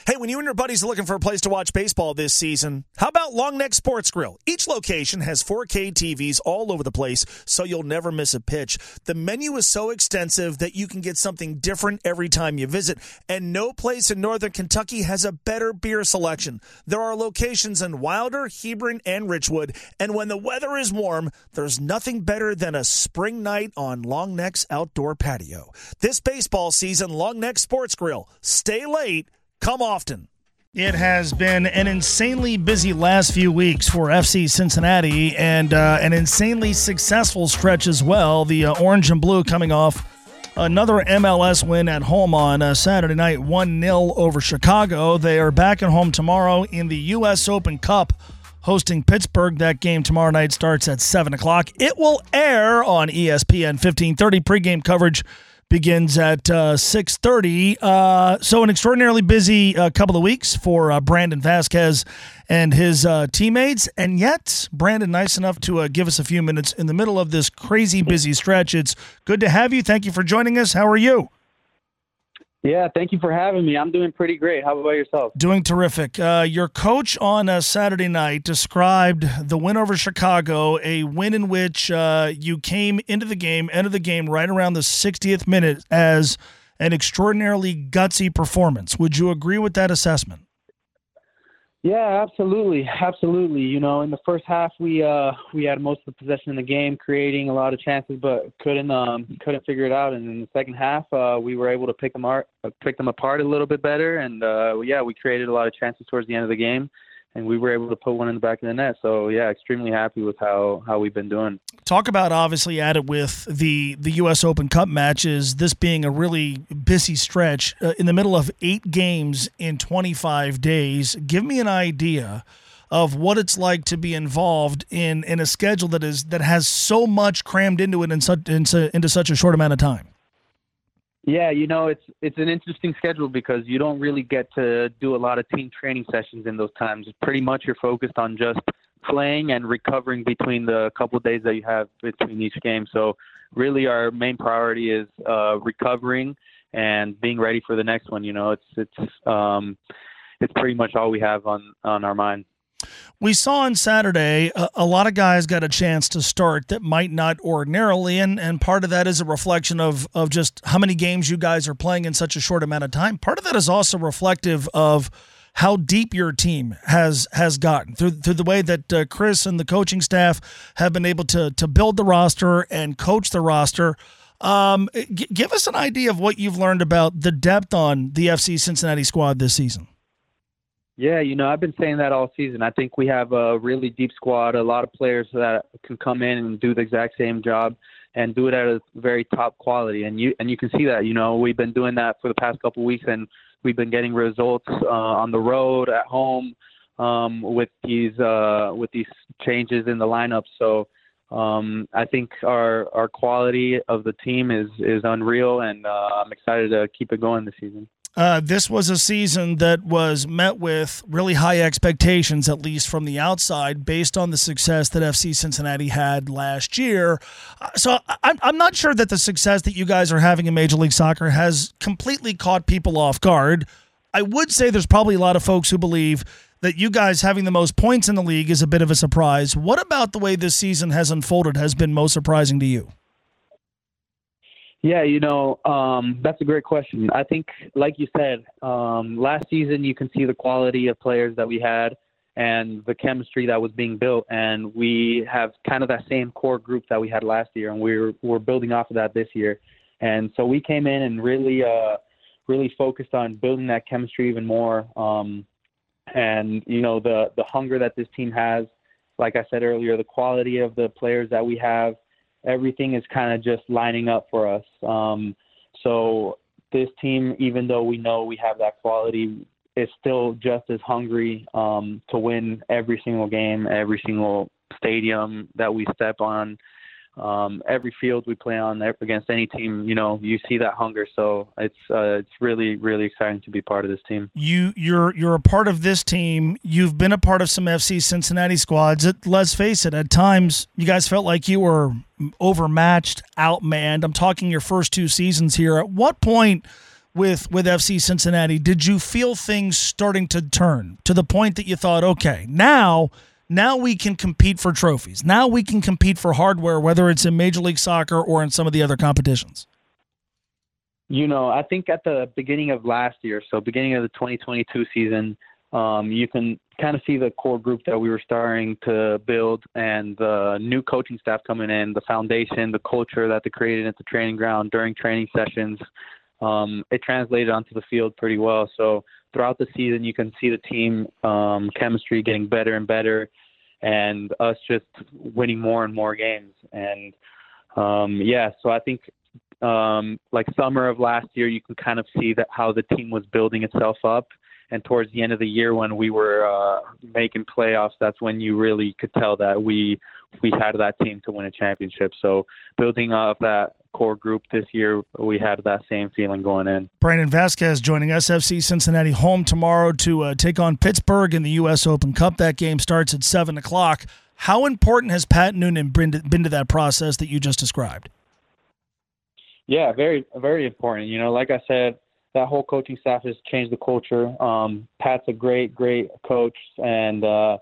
Hey, when you and your buddies are looking for a place to watch baseball this season, how about Long Neck Sports Grill? Each location has 4K TVs all over the place, so you'll never miss a pitch. The menu is so extensive that you can get something different every time you visit, and no place in Northern Kentucky has a better beer selection. There are locations in Wilder, Hebron, and Richwood, and when the weather is warm, there's nothing better than a spring night on Long Neck's outdoor patio. This baseball season, Long Neck Sports Grill. Stay late. Come often. It has been an insanely busy last few weeks for FC Cincinnati and an insanely successful stretch as well. The Orange and Blue coming off another MLS win at home on Saturday night, 1-0 over Chicago. They are back at home tomorrow in the U.S. Open Cup hosting Pittsburgh. That game tomorrow night starts at 7 o'clock. It will air on ESPN 1530. Pregame coverage begins at 6:30. So an extraordinarily busy couple of weeks for Brandon Vasquez and his teammates. And yet, Brandon, nice enough to give us a few minutes in the middle of this crazy busy stretch. It's good to have you. Thank you for joining us. How are you? Yeah, thank you for having me. I'm doing pretty great. How about yourself? Doing terrific. Your coach on Saturday night described the win over Chicago, a win in which you came into the game, ended the game right around the 60th minute, as an extraordinarily gutsy performance. Would you agree with that assessment? Yeah, absolutely. Absolutely. You know, in the first half, we had most of the possession in the game, creating a lot of chances, but couldn't figure it out. And in the second half, we were able to pick them apart a little bit better. And, we created a lot of chances towards the end of the game, and we were able to put one in the back of the net. So, yeah, extremely happy with how we've been doing. Talk about, obviously, added with the U.S. Open Cup matches, this being a really busy stretch in the middle of 8 games in 25 days. Give me an idea of what it's like to be involved in a schedule that has so much crammed into it into such a short amount of time. Yeah, you know, it's an interesting schedule because you don't really get to do a lot of team training sessions in those times. Pretty much you're focused on just playing and recovering between the couple of days that you have between each game. So really our main priority is recovering and being ready for the next one. You know, it's pretty much all we have on our mind. We saw on Saturday a lot of guys got a chance to start that might not ordinarily, and part of that is a reflection of just how many games you guys are playing in such a short amount of time. Part of that is also reflective of how deep your team has gotten through the way that Chris and the coaching staff have been able to build the roster and coach the roster. Give us an idea of what you've learned about the depth on the FC Cincinnati squad this season. Yeah, you know, I've been saying that all season. I think we have a really deep squad, a lot of players that can come in and do the exact same job and do it at a very top quality. And you can see that. You know, we've been doing that for the past couple of weeks, and we've been getting results on the road, at home, with these changes in the lineup. So I think our quality of the team is unreal, and I'm excited to keep it going this season. This was a season that was met with really high expectations, at least from the outside, based on the success that FC Cincinnati had last year. So I'm not sure that the success that you guys are having in Major League Soccer has completely caught people off guard. I would say there's probably a lot of folks who believe that you guys having the most points in the league is a bit of a surprise. What about the way this season has unfolded has been most surprising to you? Yeah, you know, that's a great question. I think, like you said, last season you can see the quality of players that we had and the chemistry that was being built, and we have kind of that same core group that we had last year, and we're building off of that this year. And so we came in and really focused on building that chemistry even more. And, you know, the hunger that this team has, like I said earlier, the quality of the players that we have, everything is kind of just lining up for us. So this team, even though we know we have that quality, is still just as hungry to win every single game, every single stadium that we step on, every field we play on against any team. You know, you see that hunger. So it's really, really exciting to be part of this team. You're a part of this team. You've been a part of some FC Cincinnati squads. Let's face it, at times you guys felt like you were overmatched, outmanned. I'm talking your first 2 seasons here. At what point with FC Cincinnati, did you feel things starting to turn to the point that you thought, okay, now we can compete for trophies. Now we can compete for hardware, whether it's in Major League Soccer or in some of the other competitions? I think at the beginning of last year, so beginning of the 2022 season, you can kind of see the core group that we were starting to build and the new coaching staff coming in, the foundation, the culture that they created at the training ground during training sessions. It translated onto the field pretty well. So throughout the season, you can see the team chemistry getting better and better, and us just winning more and more games. And so I think like summer of last year, you can kind of see that how the team was building itself up. And towards the end of the year, when we were making playoffs, that's when you really could tell that we had that team to win a championship. So building off that core group this year, we had that same feeling going in. Brandon Vasquez joining us. FC Cincinnati home tomorrow to take on Pittsburgh in the U.S. Open Cup. That game starts at 7 o'clock. How important has Pat Noonan been to that process that you just described? Yeah, very, very important. Like I said, that whole coaching staff has changed the culture. Pat's a great, great coach, and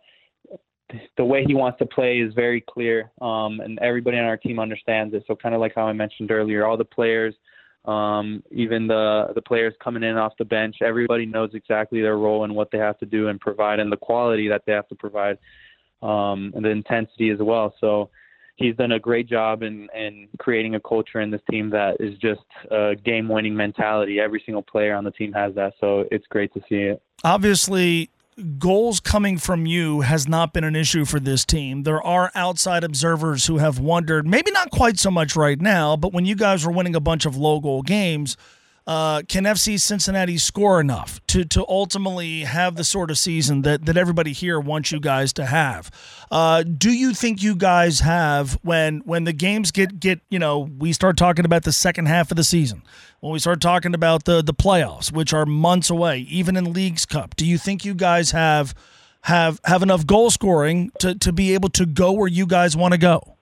the way he wants to play is very clear, and everybody on our team understands it. So kind of like how I mentioned earlier, all the players, even the players coming in off the bench, everybody knows exactly their role and what they have to do and provide, and the quality that they have to provide, and the intensity as well. So he's done a great job in creating a culture in this team that is just a game-winning mentality. Every single player on the team has that, so it's great to see it. Obviously, goals coming from you has not been an issue for this team. There are outside observers who have wondered, maybe not quite so much right now, but when you guys were winning a bunch of low-goal games, can FC Cincinnati score enough to ultimately have the sort of season that everybody here wants you guys to have? Do you think you guys have, when the games get we start talking about the second half of the season, when we start talking about the playoffs, which are months away, even in Leagues Cup, do you think you guys have enough goal scoring to be able to go where you guys want to go?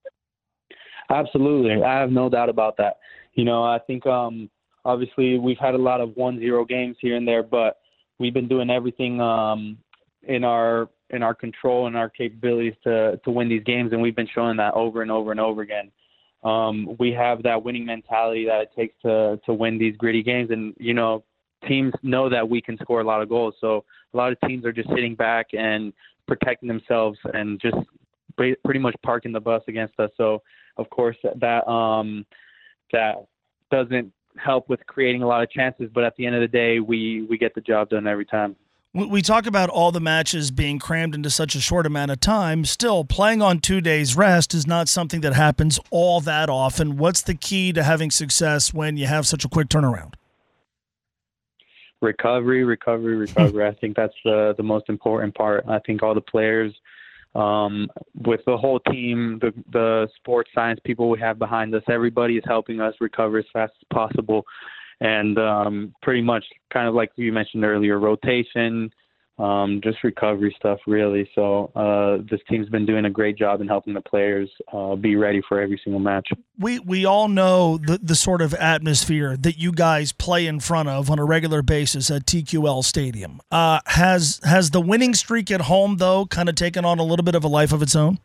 Absolutely. I have no doubt about that. I think obviously, we've had a lot of 1-0 games here and there, but we've been doing everything in our control and our capabilities to win these games, and we've been showing that over and over and over again. We have that winning mentality that it takes to win these gritty games, and teams know that we can score a lot of goals. So a lot of teams are just sitting back and protecting themselves and just pretty much parking the bus against us. So of course that doesn't help with creating a lot of chances, but at the end of the day, we get the job done every time. We talk about all the matches being crammed into such a short amount of time. Still, playing on 2 days rest is not something that happens all that often. What's the key to having success when you have such a quick turnaround? Recovery. I think that's the most important part. I think all the players, with the whole team, the sports science people we have behind us, everybody is helping us recover as fast as possible. And pretty much kind of like you mentioned earlier, rotation, just recovery stuff really. So this team's been doing a great job in helping the players be ready for every single match. We all know the sort of atmosphere that you guys play in front of on a regular basis at TQL Stadium. Has the winning streak at home, though, kind of taken on a little bit of a life of its own?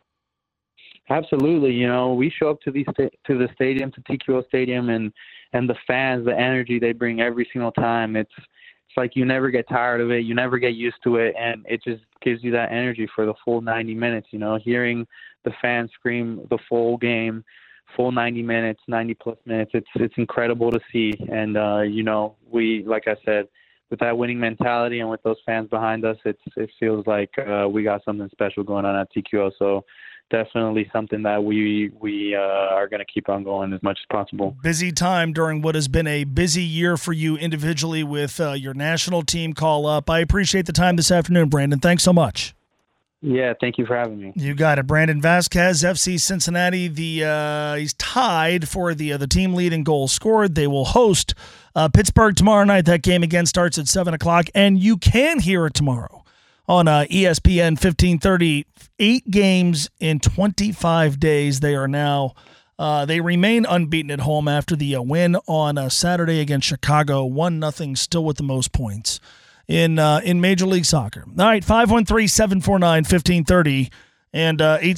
Absolutely. We show up to the stadium, to TQL Stadium, and the fans, the energy they bring every single time. It's like you never get tired of it. You never get used to it, and it just gives you that energy for the full 90 minutes. Hearing the fans scream the full game, full 90 minutes, 90-plus minutes, it's incredible to see. And, we, like I said, with that winning mentality and with those fans behind us, it feels like we got something special going on at TQL. So definitely something that we are going to keep on going as much as possible. Busy time during what has been a busy year for you individually with your national team call up. I appreciate the time this afternoon, Brandon. Thanks so much. Yeah, thank you for having me. You got it. Brandon Vasquez, FC Cincinnati. He's tied for the team lead in goals scored. They will host Pittsburgh tomorrow night. That game again starts at 7 o'clock, and you can hear it tomorrow on ESPN 1530. 8 games in 25 days. They are now They remain unbeaten at home after the win on Saturday against Chicago. 1-0, still with the most points in Major League Soccer. All right, 513-749-1530 and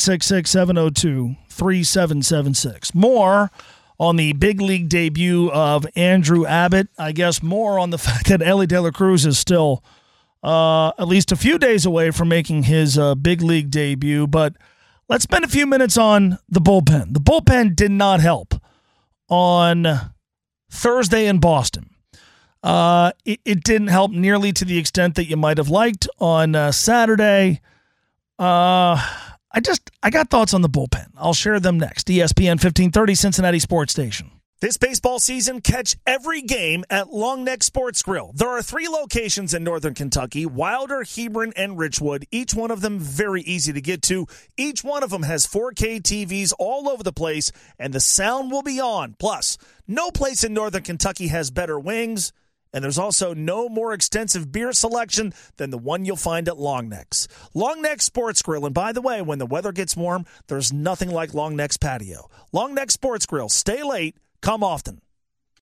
866-702-3776. More on the big league debut of Andrew Abbott. I guess more on the fact that Elly De La Cruz is still at least a few days away from making his big league debut. But let's spend a few minutes on the bullpen. The bullpen did not help on Thursday in Boston. It didn't help nearly to the extent that you might have liked on Saturday. I got thoughts on the bullpen. I'll share them next. ESPN 1530, Cincinnati Sports Station. This baseball season, catch every game at Long Neck Sports Grill. There are 3 locations in northern Kentucky, Wilder, Hebron, and Richwood. Each one of them very easy to get to. Each one of them has 4K TVs all over the place, and the sound will be on. Plus, no place in northern Kentucky has better wings, and there's also no more extensive beer selection than the one you'll find at Long Neck's. Long Neck Sports Grill, and by the way, when the weather gets warm, there's nothing like Long Neck's patio. Long Neck Sports Grill. Stay late. Come often.